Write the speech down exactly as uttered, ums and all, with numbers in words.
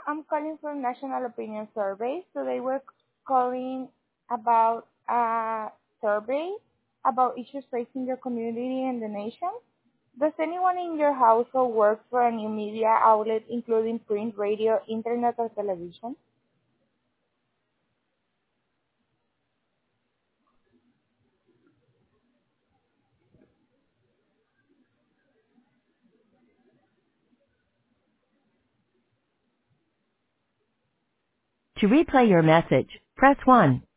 I'm calling from National Opinion Survey. Today we're calling about a survey about issues facing your community and the nation. Does anyone in your household work for a new media outlet, including print, radio, internet, or television? To replay your message, press one.